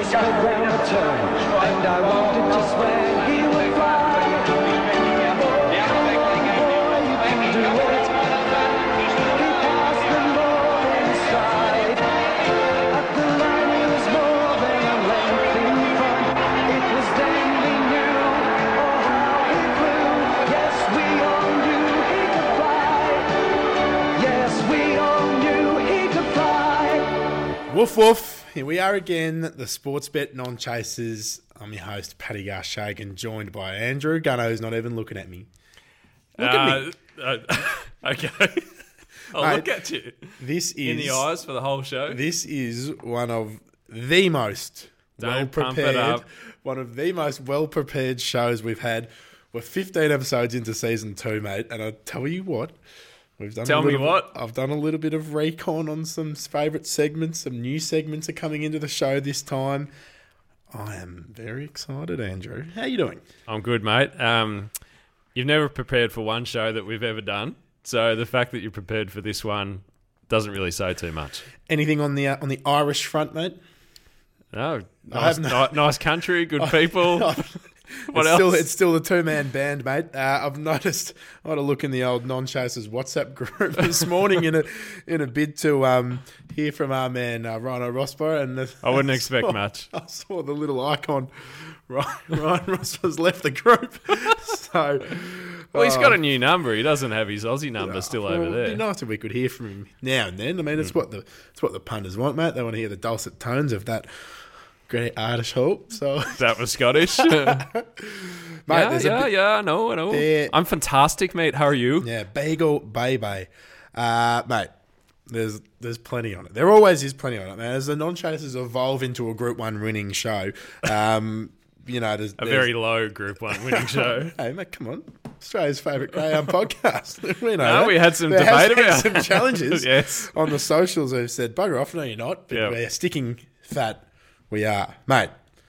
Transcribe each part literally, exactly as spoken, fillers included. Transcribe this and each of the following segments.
whispered round the turn, and I wanted to swear he would fly. Woof woof, here we are again, the Sportsbet Non-Chasers. I'm your host, Paddy Garshagan, joined by Andrew Gunnar, who's not even looking at me. Look uh, at me. Uh, okay. I'll Mate, look at you. This is in the eyes for the whole show. This is one of the most Don't well pump it prepared, up. one of the most well prepared shows we've had. We're fifteen episodes into season two, mate, and I tell you what. We've done Tell a little, me what? I've done a little bit of recon on some favourite segments. Some new segments are coming into the show this time. I am very excited, Andrew. How you doing? I'm good, mate. Um, you've never prepared for one show that we've ever done, so the fact that you're prepared for this one doesn't really say too much. Anything on the uh, on the Irish front, mate? No, I nice, have no- ni- nice country, good people. What it's else? Still, it's still a two-man band, mate. Uh, I've noticed. I had a look in the old Non-Chasers WhatsApp group this morning in a in a bid to um, hear from our man uh, Rhino Rosper, and the, I wouldn't expect much. I saw the little icon. Ryan, Ryan Rosper's left the group, so Well, he's uh, got a new number. He doesn't have his Aussie number still over well, there. It'd be nice if we could hear from him now and then. I mean, it's Mm. what the it's what the punters want, mate. They want to hear the dulcet tones of that great Irish hope. So, That was Scottish. yeah, mate, there's yeah, a bit, yeah, I know, I know. There- I'm fantastic, mate. How are you? yeah, bagel baby, uh, mate. There's there's plenty on it. There always is plenty on it, man. As the Non-Chasers evolve into a Group One winning show, um, you know, there's, A there's very low Group One winning show. Hey, mate, come on. Australia's favourite greyhound podcast. we know No, that. we had some There debate has been about some challenges Yes. on the socials who've said, bugger off, no you're not, but Yep. we're sticking fat. We are. Mate,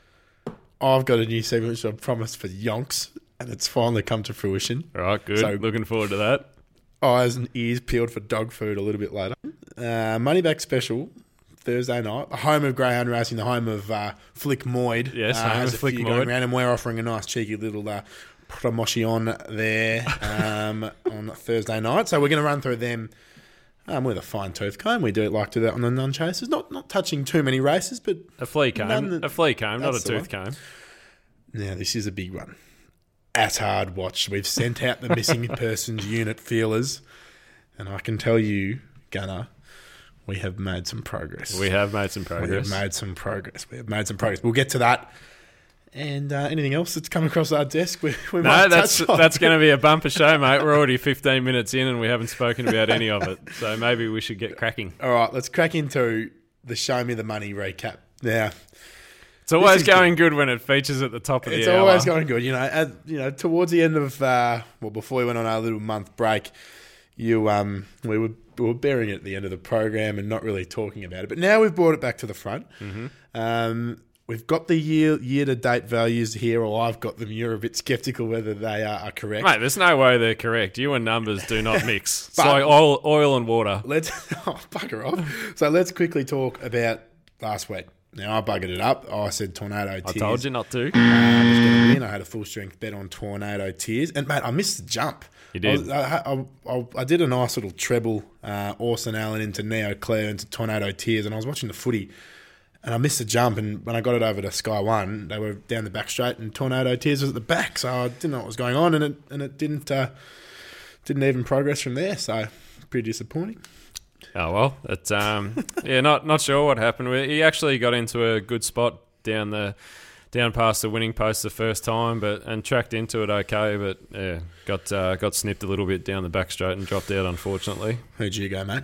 I've got a new segment which I promised for yonks, and it's finally come to fruition. All right, good. So- Looking forward to that. Eyes and ears peeled for dog food a little bit later. Uh, money back special Thursday night. The home of greyhound racing, the home of uh, Flick Moyd. Yes, uh, home has of a Flick few Moyd. going around, and we're offering a nice cheeky little uh, promotion there um, on Thursday night. So we're going to run through them um, with a fine tooth comb. We do like to do that on the Non-Chasers. Not not touching too many races, but A flea comb. None that- a flea comb, not a that's the tooth one. comb. now this is a big one. At Hard Watch, we've sent out the missing persons unit feelers, and I can tell you, Gunnar, we have made some progress. We have made some We progress. have made some progress. We have made some progress. We'll get to that. And uh, anything else that's come across our desk, we, we no, might that's touch on. that's going to be a bumper show, mate. We're already fifteen minutes in and we haven't spoken about any of it. So maybe we should get cracking. All right, let's crack into the Show Me the Money recap. Now, It's always is going good. when it features at the top of the it's hour. always going good. You know, as, you know, towards the end of uh, well, before we went on our little month break, you um, we were we were burying it at the end of the program and not really talking about it. But now we've brought it back to the front. Mm-hmm. Um, we've got the year year to date values here, or I've got them. You're a bit sceptical whether they are, are correct. Mate, there's no way they're correct. You and numbers do not mix. It's But- like oil, oil and water. Let's oh, bugger off. So let's quickly talk about last week. Now I buggered it up. I said Tornado I Tears. told you not to. Uh, was going to win. I had a full strength bet on Tornado Tears, and mate, I missed the jump. You did. I, was- I, I, I, I did a nice little treble, uh, Orson Allen into Neo Claire into Tornado Tears, and I was watching the footy, and I missed the jump. And when I got it over to Sky One, they were down the back straight, and Tornado Tears was at the back, so I didn't know what was going on, and it and it didn't uh, didn't even progress from there. So pretty disappointing. Oh well, it's um, yeah, not not sure what happened. He actually got into a good spot down the down past the winning post the first time, but and tracked into it okay, but yeah, got uh, got snipped a little bit down the back straight and dropped out unfortunately. Who'd you go, mate?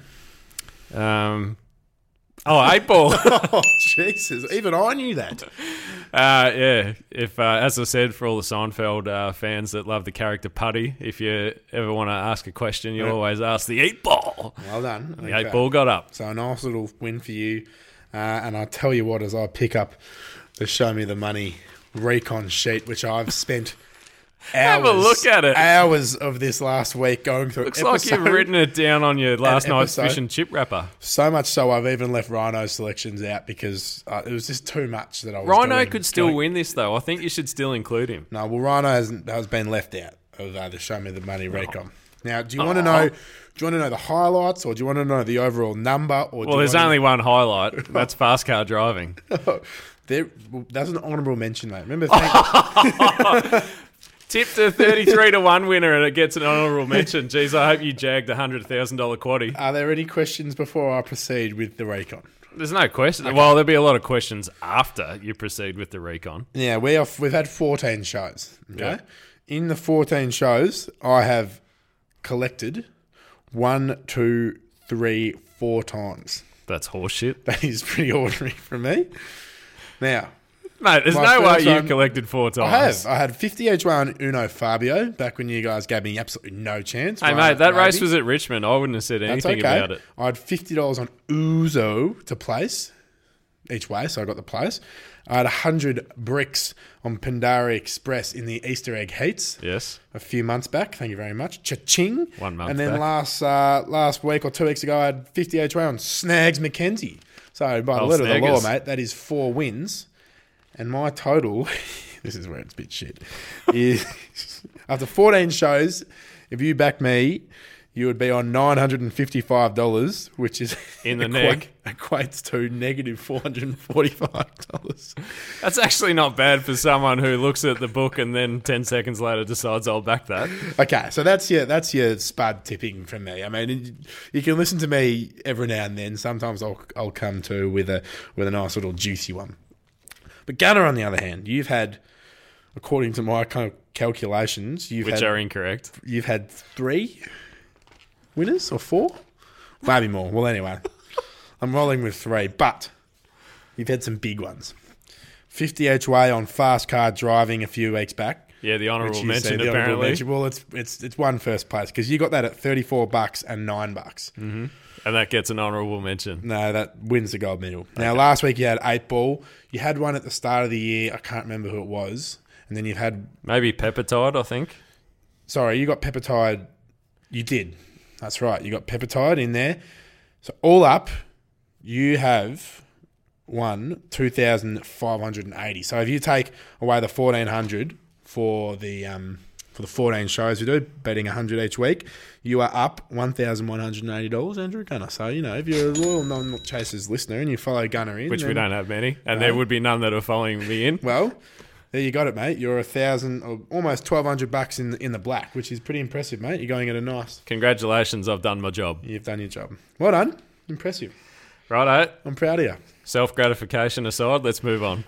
Um, oh, eight ball. Oh Jesus! Even I knew that. Uh, yeah, if uh, as I said, for all the Seinfeld uh, fans that love the character Putty, if you ever want to ask a question, you Yeah. always ask the eight ball. Well done. The eight ball got up. So a nice little win for you. Uh, and I'll tell you what, as I pick up the Show Me the Money recon sheet, which I've spent Have a look at it. Hours of this last week going through. Looks episode, like you've written it down on your last night's episode. fish and chip wrapper. So much so I've even left Rhino's selections out because uh, it was just too much that I was Rhino doing. could still Going- win this, though. I think you should still include him. No, well, Rhino hasn't, has been left out of uh, the Show Me the Money recon. Now, do you want to know? Do you want to know the highlights, or do you want to know the overall number? Or do Well, you there's want only one highlight. That's fast car driving. to, there, well, that's an honourable mention, mate. Remember, thank, Tipped a thirty-three to one winner and it gets an honourable mention. Jeez, I hope you jagged a one hundred thousand dollars quaddie. are there any questions before I proceed with the recon? There's no question. Well, there'll be a lot of questions after you proceed with the recon. Yeah, we are, we've had fourteen shows. Okay, Yeah. in the fourteen shows, I have collected one, two, three, four times. That's horseshit. That is pretty ordinary for me. Now, Mate, there's My no way first you one- collected four I times. have. I had fifty each way on Uno Fabio back when you guys gave me absolutely no chance. Hey, Right, mate, that maybe. race was at Richmond. I wouldn't have said That's anything okay. about it. I had fifty dollars on Uzo to place each way, so I got the place. I had one hundred bricks on Pandari Express in the Easter egg heats Yes. a few months back. Thank you very much. Cha-ching. One month And then back. last uh, last week or two weeks ago, I had fifty each way on Snags Mackenzie. So by the Oh, letter of the law, Snaggers. mate, that is four wins. And my total, this is where it's a bit shit, is after fourteen shows, if you back me, you would be on nine hundred fifty-five dollars, which is In the equa- neck. equates to negative four hundred forty-five dollars. That's actually not bad for someone who looks at the book and then ten seconds later decides I'll back that. Okay, so that's your that's your spud tipping from me. I mean, you can listen to me every now and then. Sometimes I'll I'll come to with a with a nice little juicy one. But Gunner, on the other hand, you've had, according to my kind of calculations, you've Which had are incorrect. you've had three winners or four, maybe more. Well, anyway, I'm rolling with three, but you've had some big ones. fifty each way on fast car driving a few weeks back. Yeah, the Which honourable you mention said, the honourable apparently. mention. Well, it's it's it's one first place because you got that at thirty-four bucks and nine bucks. Mm. And that gets an honourable mention. No, that wins the gold medal. Now, last week you had eight ball. You had one at the start of the year. I can't remember who it was. And then you've had, Maybe Peppertide, I think. sorry, you got Peppertide. You did. That's right. You got Peppertide in there. So all up, you have won two thousand five hundred eighty. So if you take away the fourteen hundred for the um, for the fourteen shows we do, betting one hundred each week, you are up one thousand one hundred eighty dollars, Andrew Gunner. So, you know, if you're a loyal non-chasers listener and you follow Gunner in... Which we then- don't have many. And No. there would be none that are following me in. Well, there you got it, mate. You're a thousand, or almost twelve hundred bucks in in the black, which is pretty impressive, mate. You're going at a nice... Congratulations, I've done my job. You've done your job. Well done. Impressive. Righto. I'm proud of you. Self-gratification aside, let's move on.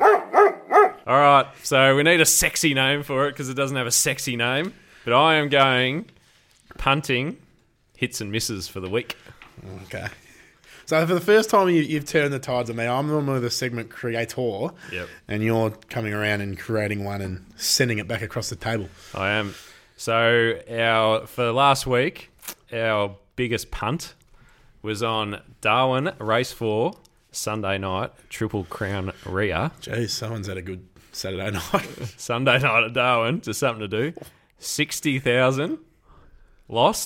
All right, so we need a sexy name for it because it doesn't have a sexy name. But I am going punting hits and misses for the week. Okay. So for the first time you, you've turned the tides on me, I'm normally the segment creator, Yep. and you're coming around and creating one and sending it back across the table. I am. So our for last week, our biggest punt was on Darwin Race four, Sunday night, Triple Crown Ria. Jeez, someone's had a good Saturday night. Sunday night at Darwin, just something to do. sixty thousand lost.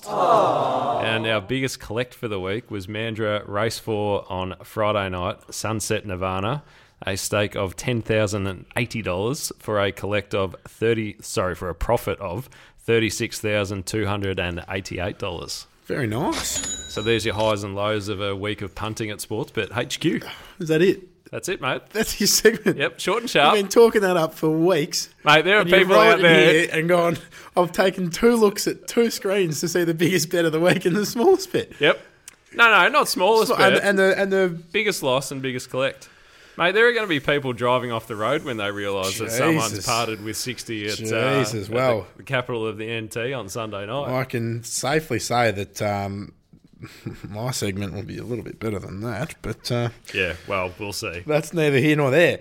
And our biggest collect for the week was Mandra Race four on Friday night, Sunset Nirvana, a stake of ten thousand eighty dollars for a collect of thirty sorry, for a profit of thirty-six thousand two hundred eighty-eight dollars. Very nice. So there's your highs and lows of a week of punting at Sportsbet H Q. Is that it? That's it, mate. That's your segment. Yep, short and You've sharp. been talking that up for weeks. Mate, there are And you've people out rolled there. here and gone, I've taken two looks at two screens to see the biggest bet of the week and the smallest bet. Yep. No, no, not smallest And, bet. and the and the Biggest loss and biggest collect. Mate, there are going to be people driving off the road when they realise that someone's Jesus. parted with sixty at, uh, Jesus, at well. the, the capital of the N T on Sunday night. I can safely say that um, my segment will be a little bit better than that, but uh, Yeah, well, we'll see. that's neither here nor there.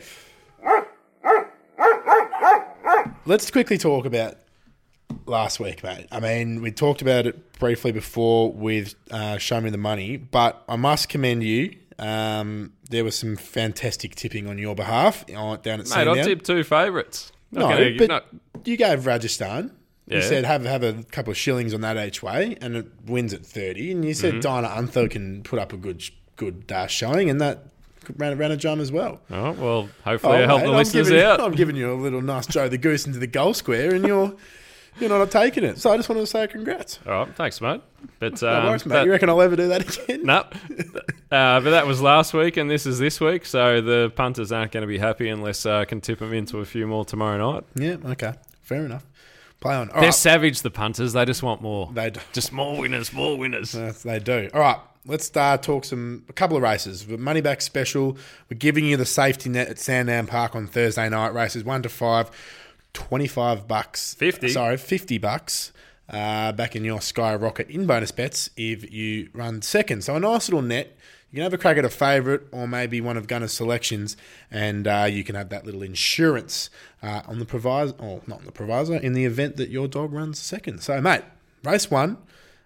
Let's quickly talk about last week, mate. I mean, we talked about it briefly before with uh, Show Me the Money, but I must commend you. Um, there was some fantastic tipping on your behalf uh, down at Mate, I Sandown. tipped two favourites. No, gonna- but not- you gave Rajasthan. You Yeah. said have have a couple of shillings on that each way, and it wins at thirty. And you said Mm-hmm. Dinah Unther can put up a good good uh, showing, and that ran, ran a drum as well. Oh, well, hopefully I help mate, the I'm listeners giving, out. I'm giving you a little nice Joe the Goose into the goal square, and you're you're not taking it. So I just wanted to say congrats. All right, thanks, mate. But No um, worries, mate. that- You reckon I'll ever do that again? No. Uh, but that was last week, and this is this week, so the punters aren't going to be happy unless uh, I can tip them into a few more tomorrow night. Yeah, okay. Fair enough. Play on. All They're right. savage, the punters. They just want more. They do. Just more winners, more winners. Yes, they do. All right, let's uh, talk some a couple of races. The money back special. We're giving you the safety net at Sandown Park on Thursday night. Races one to five, twenty-five bucks. fifty. Sorry, fifty bucks. Uh, back in your Skyrocket in bonus bets if you run second. So a nice little net. You can have a crack at a favourite or maybe one of Gunner's selections, and uh, you can have that little insurance uh, on the proviso, or not on the proviso, in the event that your dog runs second. So, mate, race one.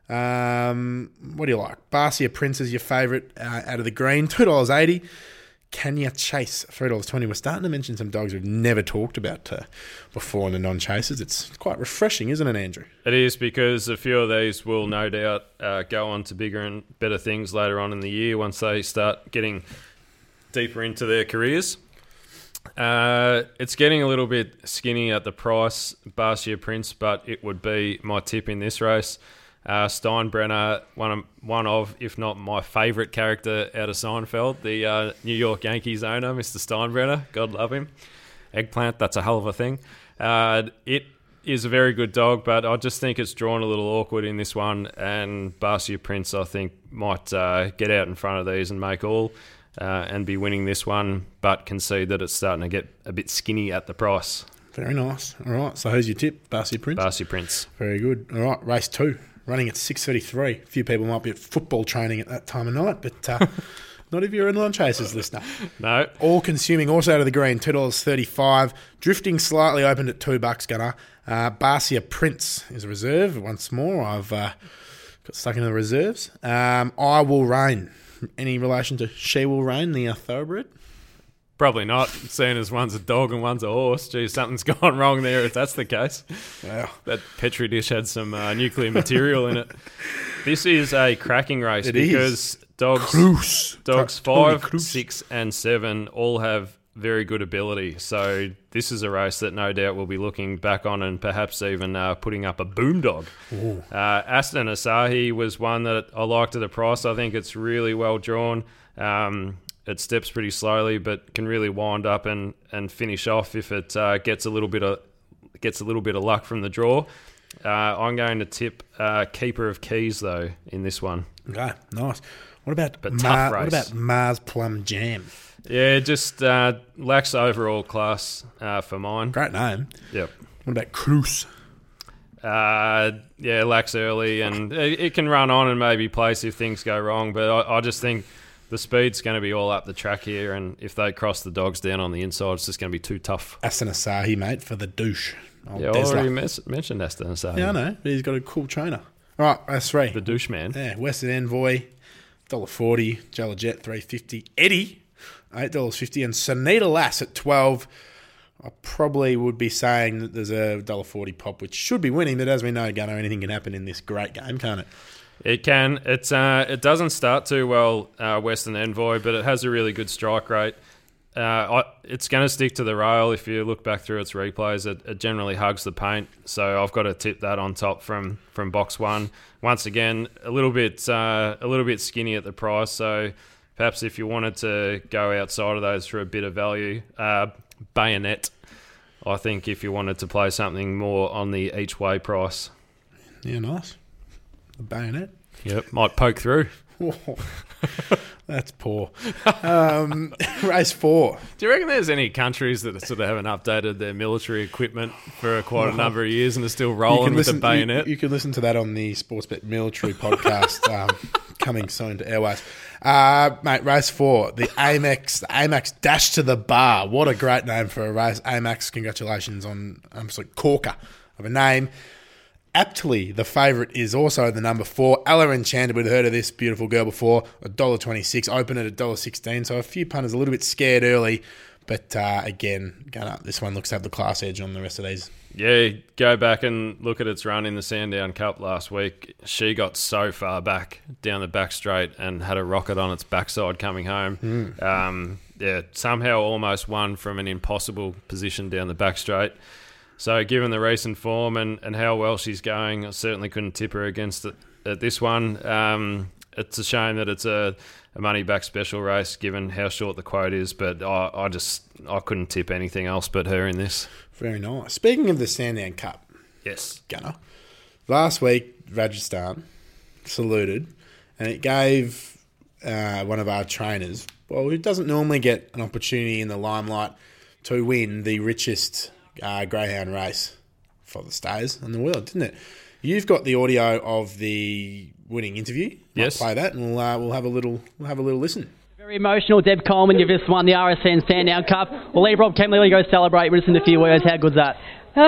Um, what do you like? Barcia Prince is your favourite uh, out of the green, two dollars eighty. Kenya Chase, three dollars twenty. We're starting to mention some dogs we've never talked about uh, before in the non-chasers. It's quite refreshing, isn't it, Andrew? It is, because a few of these will no doubt uh, go on to bigger and better things later on in the year once they start getting deeper into their careers. Uh, it's getting a little bit skinny at the price, Barcia Prince, but it would be my tip in this race. Uh, Steinbrenner, one of, one of, if not my favourite character out of Seinfeld, the uh, New York Yankees owner, Mister Steinbrenner. God love him. Eggplant, that's a hell of a thing. Uh, it is a very good dog, but I just think it's drawn a little awkward in this one, and Barcia Prince, I think, might uh, get out in front of these and make all uh, and be winning this one, but concede that it's starting to get a bit skinny at the price. Very nice. All right, so who's your tip? Barcia Prince? Barcia Prince. Very good. All right, race two. Running at six thirty-three. A few people might be at football training at that time of night, but uh, not if you're a non-chasers listener. No. All consuming, also out of the green, two dollars thirty-five. Drifting slightly opened at two bucks, Gunner. Uh, Barcia Prince is a reserve. Once more, I've uh, got stuck in the reserves. Um, I Will Reign. Any relation to She Will Reign, the uh, thoroughbred? Probably not, seeing as one's a dog and one's a horse. Gee, something's gone wrong there if that's the case. Wow. That Petri dish had some uh, nuclear material in it. This is a cracking race It because is. dogs Cruz. dogs Tony five, Cruz. six, and seven all have very good ability. So this is a race that no doubt we'll be looking back on and perhaps even uh, putting up a boom dog. Uh, Aston Asahi was one that I liked at the price. I think it's really well drawn. Um, it steps pretty slowly, but can really wind up and, and finish off if it uh, gets a little bit of gets a little bit of luck from the draw. Uh, I'm going to tip uh, Keeper of Keys though in this one. Okay, nice. What about But Ma- tough What race. about Mars Plum Jam? Yeah, just uh, lacks overall class uh, for mine. Great name. Yep. What about Cruz? Uh, yeah, lacks early, and it, it can run on and maybe place if things go wrong. But I, I just think the speed's going to be all up the track here, and if they cross the dogs down on the inside, it's just going to be too tough. Aston Asahi, mate, for the douche. Old Yeah, I Desla. already mes- mentioned Aston Asahi. Yeah, I know, but he's got a cool trainer. All right, that's three. The douche man. Yeah, Western Envoy, one dollar forty. Jella Jet, three dollars fifty. Eddie, eight dollars fifty. And Sunita Lass at twelve. I probably would be saying that there's a one dollar forty pop, which should be winning, but as we know, Gunnar, anything can happen in this great game, can't it? It can. It's uh, it doesn't start too well, uh, Western Envoy, but it has a really good strike rate. Uh, I, it's going to stick to the rail. If you look back through its replays, it, it generally hugs the paint. So I've got to tip that on top from, from box one. Once again, a little bit uh, a little bit skinny at the price. So perhaps if you wanted to go outside of those for a bit of value, uh, Bayonet. I think if you wanted to play something more on the each way price. Yeah, nice. The bayonet. Yep, might poke through. Whoa. That's poor. Um, race four. Do you reckon there's any countries that sort of haven't updated their military equipment for quite a number of years and are still rolling with the bayonet? You, you can listen to that on the Sportsbet Military podcast um, coming soon to Airways. Uh, mate, race four, the Amex, the Amex Dash to the Bar. What a great name for a race. Amex, congratulations on um, absolute corker of a name. Aptly, the favourite is also the number four. Ella Enchanted, we'd heard of this beautiful girl before, one dollar twenty-six, open at one dollar sixteen. So a few punters a little bit scared early, But uh, again, gonna, this one looks to have the class edge on the rest of these. Yeah, go back and look at its run in the Sandown Cup last week. She got so far back down the back straight and had a rocket on its backside coming home. Mm. Um, yeah, somehow almost won from an impossible position down the back straight. So given the recent form and, and how well she's going, I certainly couldn't tip her against it at this one. Um, it's a shame that it's a, a money-back special race given how short the quote is, but I, I just I couldn't tip anything else but her in this. Very nice. Speaking of the Sandown Cup, Yes. Gunner, last week Rajasthan saluted, and it gave uh, one of our trainers, well, who doesn't normally get an opportunity in the limelight, to win the richest uh, greyhound race for the Stayers in the world, didn't it? You've got the audio of the winning interview. Might Yes. play that, and we'll uh, we'll have a little we'll have a little listen. Very emotional. Deb Coleman, you've just won the R S N Sandown Cup. We'll leave Rob Kemley go celebrate with us in a few words. How good's that?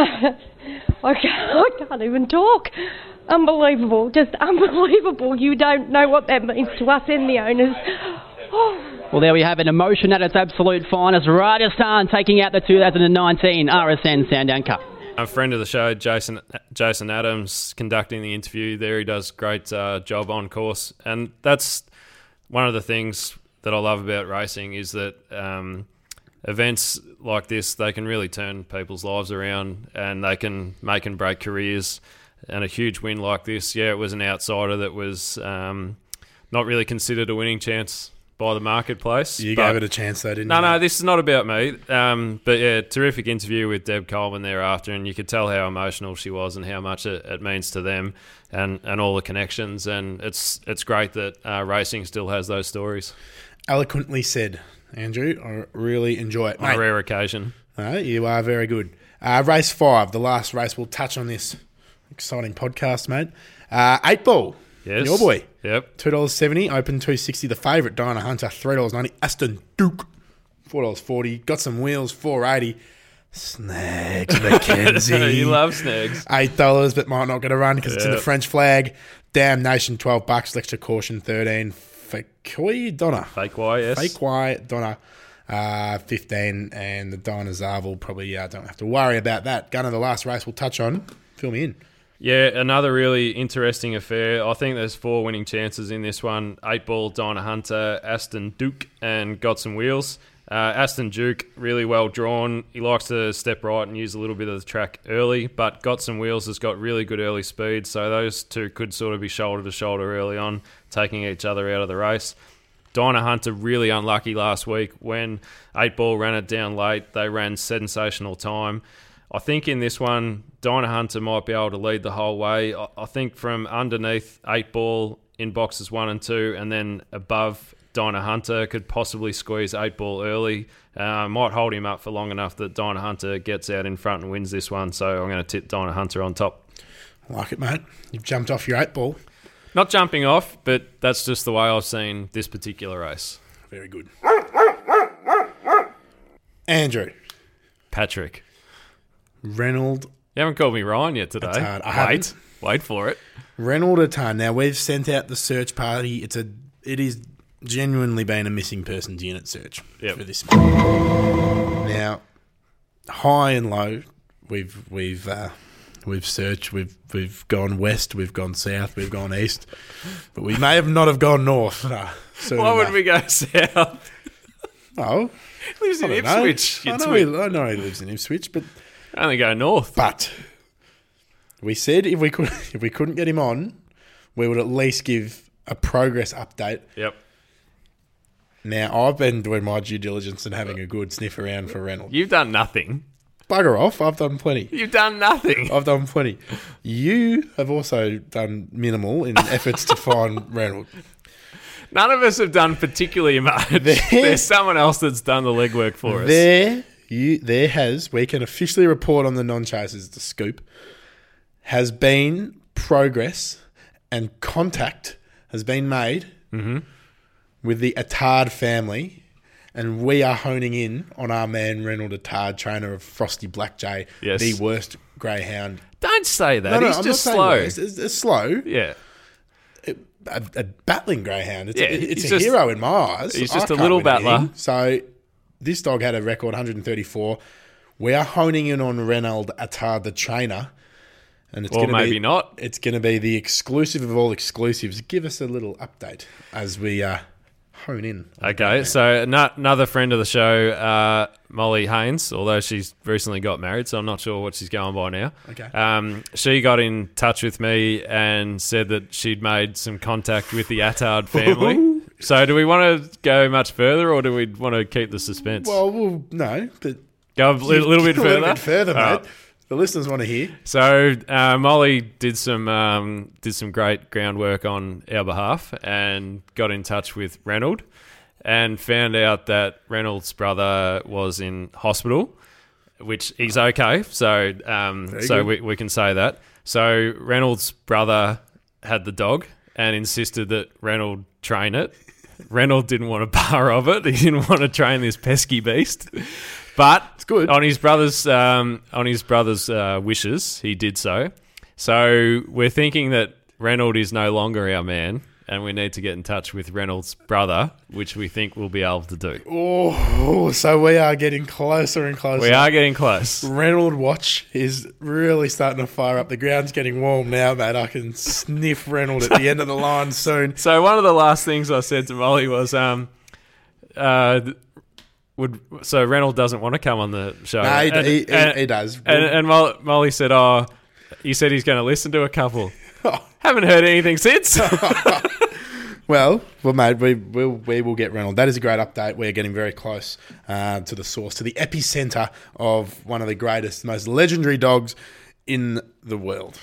I can't, I can't even talk. Unbelievable, just unbelievable. You don't know what that means to us and the owners. Oh. Well, there we have it. Emotion at its absolute finest. Rajasthan taking out the two thousand nineteen R S N Sandown Cup. A friend of the show, Jason Jason Adams, conducting the interview there. He does a great uh, job on course. And that's one of the things that I love about racing is that um, events like this, they can really turn people's lives around and they can make and break careers. And a huge win like this, yeah, it was an outsider that was um, not really considered a winning chance by the marketplace. You but- gave it a chance, though, didn't No, you? no, this is not about me. Um, but yeah, terrific interview with Deb Coleman thereafter, and you could tell how emotional she was and how much it, it means to them, and, and all the connections. And it's it's great that uh, racing still has those stories Eloquently said, Andrew. I really enjoy it, on mate. a rare occasion. No, you are very good. Uh, race five, the last race. We'll touch on this exciting podcast, mate. Uh, eight ball. Yes, Your boy. Yep. two dollars seventy, open two sixty. The favourite, Dinah Hunter, three dollars ninety. Aston Duke, four dollars forty. Got some wheels, four eighty. Snags McKenzie. You love snags. eight dollars, but might not get a run because it's in the Yep. French flag. Damnation, twelve bucks. Extra caution, thirteen. Fakoi Donna. Fake Y, yes. Fake Y Donna, uh, fifteen. And the Dinah Zarval probably uh, don't have to worry about that. Gunner, the last race we'll touch on. Fill me in. Yeah, another really interesting affair. I think there's four winning chances in this one. Eight ball, Dinah Hunter, Aston Duke, and Got Some Wheels. Uh, Aston Duke, really well drawn. He likes to step right and use a little bit of the track early, but Got Some Wheels has got really good early speed, so those two could sort of be shoulder to shoulder early on, taking each other out of the race. Dinah Hunter really unlucky last week when eight ball ran it down late. They ran sensational time. I think in this one, Dinah Hunter might be able to lead the whole way. I I think from underneath eight ball in boxes one and two, and then above Dinah Hunter could possibly squeeze eight ball early. Uh, might hold him up for long enough that Dinah Hunter gets out in front and wins this one. So I'm going to tip Dinah Hunter on top. I like it, mate. You've jumped off your eight ball. Not jumping off, but that's just the way I've seen this particular race. Very good. Andrew. Patrick. Reynolds. You haven't called me Ryan yet today. That's hard. I Wait. haven't. Wait for it. Reynolds a ton. Now, we've sent out the search party. It's a, it is genuinely been a missing persons unit search Yep. for this. Now, high and low, we've we've uh, we've searched. We've we've gone west. We've gone south. We've gone east. But we may have not have gone north. No, soon Why would enough. we go south? Oh, He lives in I don't know. Ipswich. I you know, twit. he, I know he lives in Ipswich, but Only go north. but we said if we could if we couldn't get him on, we would at least give a progress update. Yep. Now, I've been doing my due diligence and having a good sniff around for Reynolds. You've done nothing. Bugger off, I've done plenty. You've done nothing. I've done plenty. You have also done minimal in efforts to find Reynolds. None of us have done particularly much. There- There's someone else that's done the legwork for us. There, you, there has, we can officially report on the non-chasers, the scoop, has been progress and contact has been made Mm-hmm. with the Attard family, and we are honing in on our man Reynolds Attard, trainer of Frosty Black Jay, Yes. the worst greyhound. Don't say that. No, no, He's I'm just not saying slow. that. It's, it's, it's slow. Yeah. A, a battling greyhound. It's, Yeah, a, it's he's a just- hero in my eyes. he's I just a can't little win anything. battler. So this dog had a record one thirty-four. We are honing in on Reynald Attard, the trainer. And it's Or gonna maybe be, not. It's going to be the exclusive of all exclusives. Give us a little update as we uh, hone in. Okay, so no, another friend of the show, uh, Molly Haynes, although she's recently got married, so I'm not sure what she's going by now. Okay. Um, she got in touch with me and said that she'd made some contact with the Attard family. So do we want to go much further, or do we want to keep the suspense? Well, well no, but go a li- little bit a further? little bit further, All mate. right. The listeners want to hear. So uh, Molly did some um, did some great groundwork on our behalf and got in touch with Reynald and found out that Reynald's brother was in hospital, which he's okay. So um, so good. we, we can say that. So Reynald's brother had the dog and insisted that Reynald train it. Reynald didn't want a bar of it. He didn't want to train this pesky beast. But It's good. on his brother's um, on his brother's uh, wishes, he did so. So we're thinking that Reynald is no longer our man, and we need to get in touch with Reynald's brother, which we think we'll be able to do. Oh, so we are getting closer and closer. We are getting close. Reynald Watch is really starting to fire up. The ground's getting warm now, mate. I can sniff Reynald at the end of the line soon. So one of the last things I said to Molly was, um, uh, would so Reynald doesn't want to come on the show. No, he, And- he, he, and- he does. And, and Molly, Molly said, "Oh, he said he's going to listen to a couple." Oh. Haven't heard anything since. Well, well, mate, we will we will get Reynald. That is a great update. We're getting very close uh, to the source, to the epicenter of one of the greatest, most legendary dogs in the world.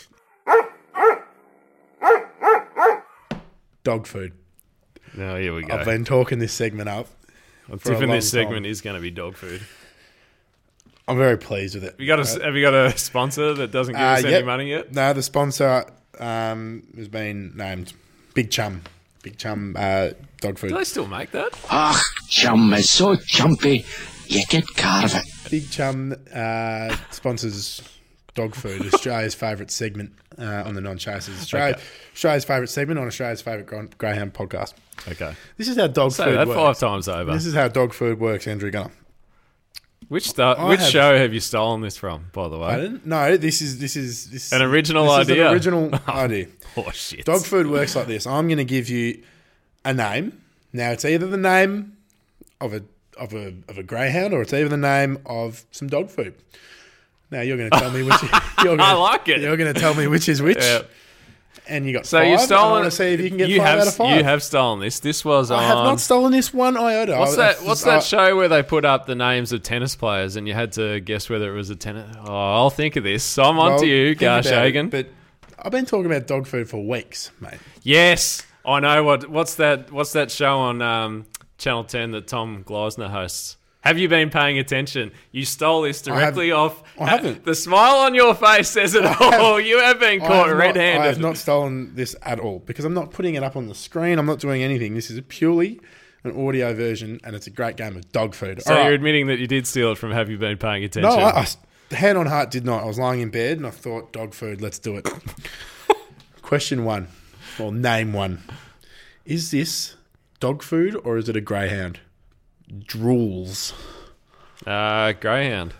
Dog food. No, here we go. I've been talking this segment up. I'm for a tipping long this segment time. is going to be dog food. I'm very pleased with it. Have you got a, have you got a sponsor that doesn't give Uh, us any yep. money yet? No, the sponsor um, has been named Big Chum. Big Chum uh, dog food. Do they still make that? Ach, chum is so chumpy, you get carve it. Big Chum uh, sponsors dog food, Australia's favourite segment uh, on the Non-Chasers. Australia, Okay. Australia's favourite segment on Australia's favourite gra- Greyhound podcast. Okay. This is how dog Say food that works. five times over. This is how dog food works, Andrew Gunner. Which sta- I which have- show have you stolen this from, by the way? Pardon? No, this is this is this An original this Is idea. an original idea. Oh, shit. Dog food works like this. I'm going to give you a name. Now it's either the name of a of a of a greyhound or it's either the name of some dog food. Now you're going to tell me which. You're gonna, I like it. You're going to tell me which is which. Yeah. And you got So five. you've and I stolen. want to see if you can get you five have, out of five. You have stolen this. This was I on. have not stolen this one iota. What's I- that? What's I- that show where they put up the names of tennis players and you had to guess whether it was a tennis? Oh, I'll think of this. So I'm on well, to you, think Gash about it, Hagen. But I've been talking about dog food for weeks, mate. Yes, I know what. What's that? What's that show on um, Channel Ten that Tom Gleisner hosts? Have you been paying attention? You stole this directly off. I haven't. The smile on your face says it all. You have been I caught have not- red-handed. I have not stolen this at all because I'm not putting it up on the screen. I'm not doing anything. This is purely an audio version, and it's a great game of dog food. so All you're right. admitting that you did steal it from Have You Been Paying Attention? No, I, I, hand on heart, did not. I was lying in bed and I thought, dog food, let's do it. Question one, or name one. Is this dog food or is it a greyhound? Drools. Uh, Greyhound.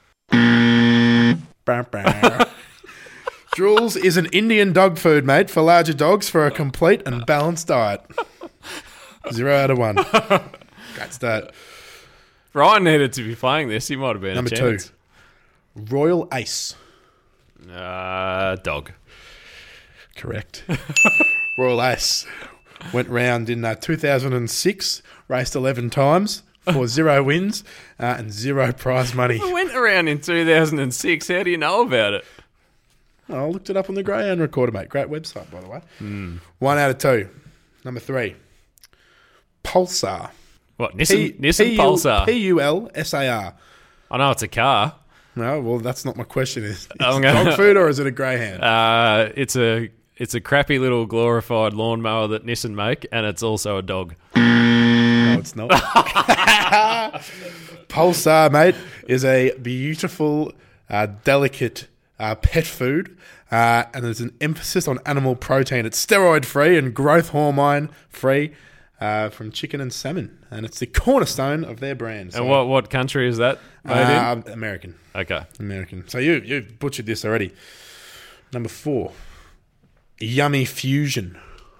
Bah, bah. Drools is an Indian dog food, mate, for larger dogs for a complete and balanced diet. Zero out of one. Great start. Ryan needed to be playing this. He might have been Number a two. chance. Royal Ace. Uh, dog. Correct. Royal Ace went round in uh, two thousand six, raced eleven times for zero wins uh, and zero prize money. I went around in two thousand six. How do you know about it? I looked it up on the Greyhound Recorder, mate. Great website, by the way. One out of two. Number three. Pulsar. What, Nissan, P- Nissan P U- Pulsar? P U L S A R. I know it's a car. No, well, that's not my question. Is, is I'm it gonna- dog food or is it a greyhound? Uh, it's a it's a crappy little glorified lawnmower that Nissan make, and it's also a dog. No, it's not. Pulsar, mate, is a beautiful, uh, delicate uh, pet food, uh, and there's an emphasis on animal protein. It's steroid-free and growth hormone-free. uh, from chicken and salmon, and it's the cornerstone of their brand. So, And what, what country is that made uh, American. in? Okay. American. So you you butchered this already. Number four, Yummy Fusion.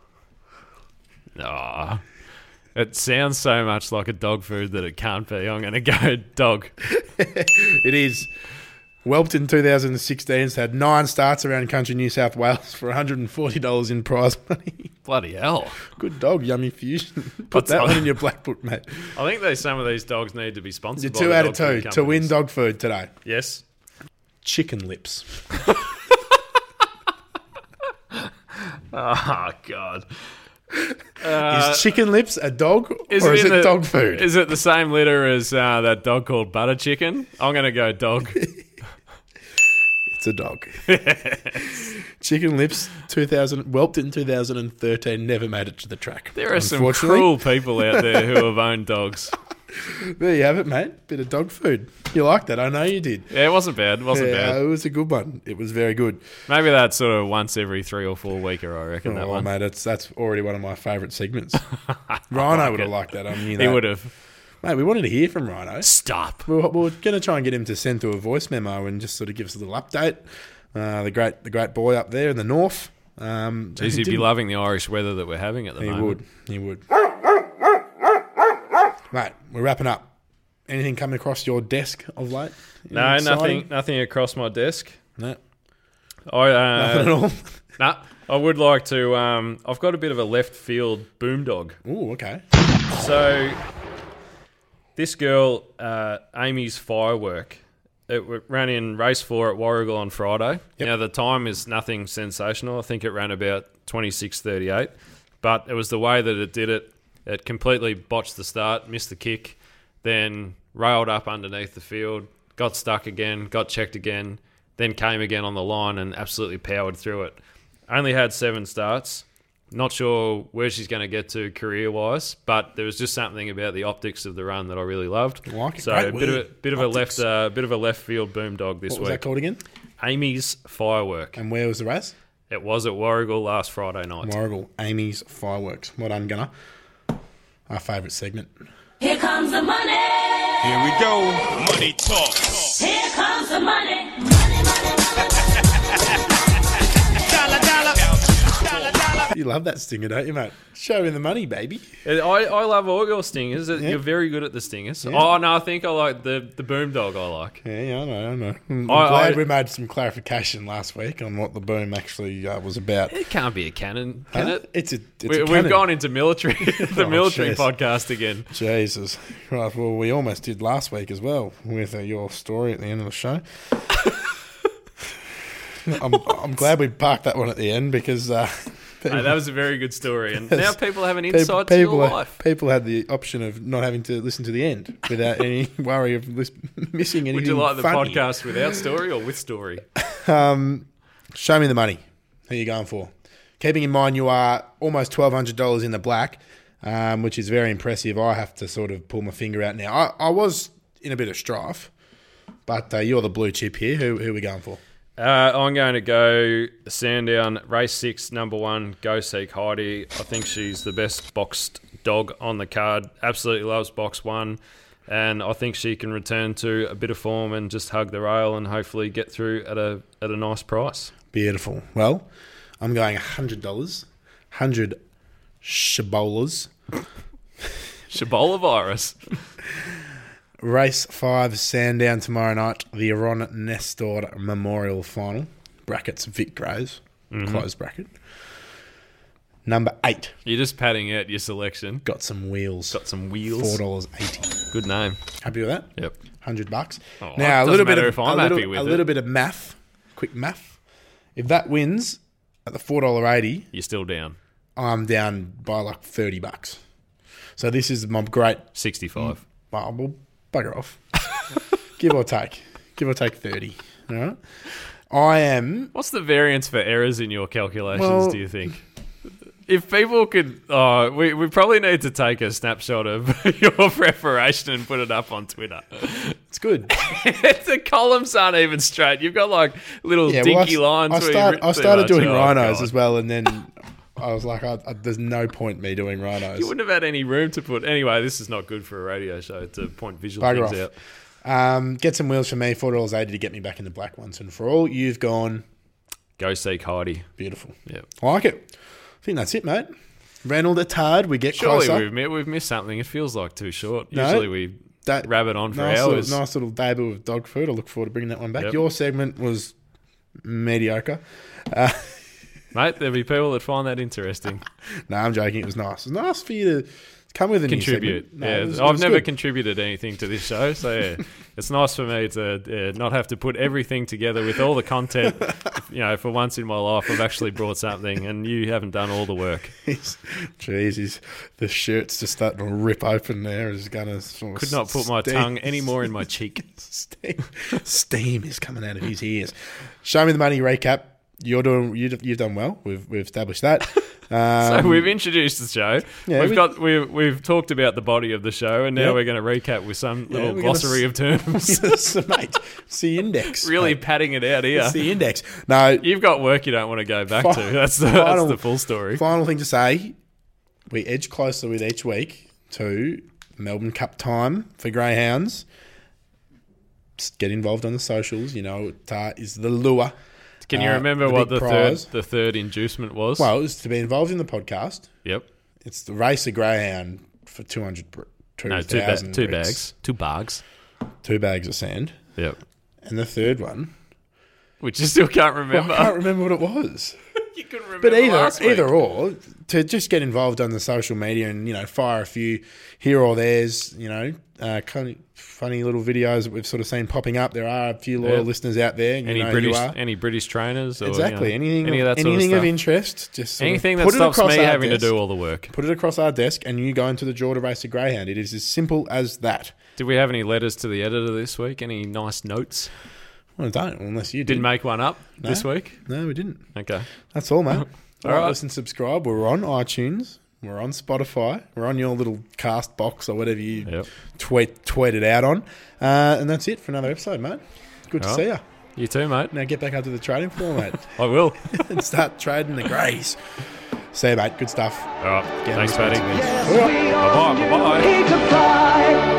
Ah, it sounds so much like a dog food that it can't be. I'm going to go dog. It is. Whelped in two thousand sixteen, it's had nine starts around country New South Wales for one hundred forty dollars in prize money. Bloody hell. Good dog, Yummy Fusion. Put What's that that? one in your black book, mate. I think these, some of these dogs need to be sponsored You're by two the out dog of two food to win companies. dog food today. Yes. Chicken lips. Oh, God. Uh, is chicken lips a dog Is or it is in it the- dog food? Is it the same litter as uh, that dog called Butter Chicken? I'm going to go dog. It's a dog. Chicken lips, two thousand, whelped in two thousand thirteen, never made it to the track. There are some Unfortunately. cruel people out there who have owned dogs. There you have it, mate. Bit of dog food. You liked that. I know you did. Yeah, it wasn't bad. It wasn't Yeah, bad. it was a good one. It was very good. Maybe that's sort of once every three or four weeker, I reckon, that Oh, one. mate, it's, that's already one of my favourite segments. Rhino like would have it. liked that. I knew that. He would have. Mate, we wanted to hear from Rhino. Stop. We We're, we're going to try and get him to send through a voice memo and just sort of give us a little update. Uh, the great the great boy up there in the north. Um, Jeez, he'd be didn't- loving the Irish weather that we're having at the He moment. would. He would. Mate, we're wrapping up. Anything coming across your desk of late? No, Exciting? nothing nothing across my desk. No, I, uh, nothing at all. Nah, I would like to... Um, I've got a bit of a left field boondog. Ooh, okay. So, this girl, uh, Amy's Firework, it w- ran in race four at Warrigal on Friday. Yep. Now, the time is nothing sensational. I think it ran about twenty-six thirty-eight. But it was the way that it did it. It completely botched the start, missed the kick, then railed up underneath the field, got stuck again, got checked again, then came again on the line and absolutely powered through it. Only had seven starts. Not sure where she's going to get to career-wise, but there was just something about the optics of the run that I really loved. I like it. So Great a bit of a word. bit of a Optics. left uh, bit of a left field boom dog this What was that week. called again? Amy's Firework. And where was the race? It was at Warrigal last Friday night. Warrigal, Amy's Fireworks. Well done, Gunner. Our favourite segment. Here comes the money. Here we go. Money talk. Here comes the money. Money, money, money. Dollar, dollar. Dollar, dollar. You love that stinger, don't you, mate? Show me the money, baby. I, I love all your stingers. Yeah. You're very good at the stingers. Yeah. Oh, no, I think I like the, the boom dog I like. Yeah, yeah, I know, I know. I'm I- glad I- we made some clarification last week on what the boom actually uh, was about. It can't be a cannon, can Huh? it? It's a, it's we, a we've cannon. gone into military, the Oh, military jeez. podcast again. Jesus. Right, well, we almost did last week as well with uh, your story at the end of the show. I'm, I'm glad we parked that one at the end because uh, people, Hey, that was a very good story, and now people have an people, insight to people, your had- life. people had the option of not having to listen to the end without any worry of lis- missing anything Would you like the funny. podcast without story or with story? Um, show me the money. Who are you going for? Keeping in mind you are almost twelve hundred dollars in the black, um, which is very impressive. I have to sort of pull my finger out now. I, I was in a bit of strife, but uh, you're the blue chip here. Who, who are we going for? Uh, I'm going to go Sandown, race six, number one, Go Seek Heidi. I think she's the best boxed dog on the card. Absolutely loves box one. And I think she can return to a bit of form and just hug the rail and hopefully get through at a at a nice price. Beautiful. Well, I'm going one hundred dollars. one hundred shabolas. Shabola virus. Race five, Sandown tomorrow night. The Ron Nestor Memorial Final. Brackets, Vic Graves. Mm-hmm. Close bracket. Number eight. You're just padding out your selection. Got some wheels. Got some wheels. four dollars eighty. Good name. Happy with that? Yep. Hundred bucks. Oh, now it a little doesn't bit matter of if I'm a little, happy with a it. little bit of math, quick math. If that wins at the four dollar eighty, You're still down. I'm down by like thirty bucks. So this is my great. sixty-five. Well, well bugger off. Give or take, give or take thirty. All right. I am. What's the variance for errors in your calculations, Well- do you think? If people could... Oh, we, we probably need to take a snapshot of your preparation and put it up on Twitter. It's good. The columns aren't even straight. You've got like little Yeah, well, dinky I, lines. I, where start, you I started doing oh, rhinos God. as well, and then I was like, I, I, there's no point me doing rhinos. You wouldn't have had any room to put. Anyway, this is not good for a radio show to point visual Bugger things off. out. Um, get some wheels for me, four dollars eighty to get me back in the black ones. And for all, you've gone Go seek Heidi. beautiful. Yep. I like it. I think that's it, mate. Ran all the tard. We get Surely closer. we've, mi- we've missed something. It feels like too short. No, Usually we that rabbit on for nice hours. Little, nice little debut of dog food. I look forward to bringing that one back. Yep. Your segment was mediocre. Mate, there'll be people that find that interesting. No, I'm joking. It was nice. It was nice for you to come with a new Contribute. segment. No, yeah, it was- it I've was never good. contributed anything to this show, so yeah, it's nice for me to yeah, not have to put everything together with all the content. You know, for once in my life, I've actually brought something, and you haven't done all the work. He's- Jeez, he's, the shirt's just starting to rip open there. It's gonna sort of Could not put my steam- tongue any more in my cheek. steam, steam is coming out of his ears. Show me the money recap. You're doing. You've, you've done well. We've we've established that. Um, So we've introduced the show. Yeah, we've we- got we've we've talked about the body of the show, and now Yep. we're going to recap with some Yeah, little we're gonna glossary s- of terms. Yes, mate. It's the index. Really mate. padding it out here. It's the index. No, You've got work you don't want to go back Fi- to. That's the final- that's the full story. Final thing to say: we edge closer with each week to Melbourne Cup time for greyhounds. Just get involved on the socials. You know, it uh, is the lure. Can you Uh, remember the what big the prize. third the third inducement was? Well, it's to be involved in the podcast. yep. It's the race of greyhound for two hundred, br- No, two, ba- thousand two bricks. bags, two bags. two bags of sand, Yep. and the third one, Which you still can't well, remember. I can't remember what it was. You couldn't remember But either last week. either or, to just get involved on the social media and you know fire a few here or there's you know uh, kind of funny little videos that we've sort of seen popping up. There are a few loyal Yeah. listeners out there. You Any know who British you are. any British trainers? Or, you Exactly. know, anything any of that sort of anything stuff. of interest. Just sort of Anything that put it stops across me our having desk, to do all the work. Put it across our desk, and you go into the draw to race a greyhound. It is as simple as that. Did we have any letters to the editor this week? Any nice notes? Well, I don't unless you Didn't did. make one up No. this week? No, we didn't. Okay. That's all, mate. All all right, right. listen, subscribe. We're on iTunes. We're on Spotify. We're on your little cast box or whatever you Yep. tweet tweet it out on. Uh, and that's it for another episode, mate. Good to All see right. you. You too, mate. Now get back up to the trading floor, mate, I will. and start trading the greys. See you, mate. Good stuff. All right. Get Thanks, on the Paddy. sponsor. Yes, we all Bye-bye. Bye-bye. need to fly.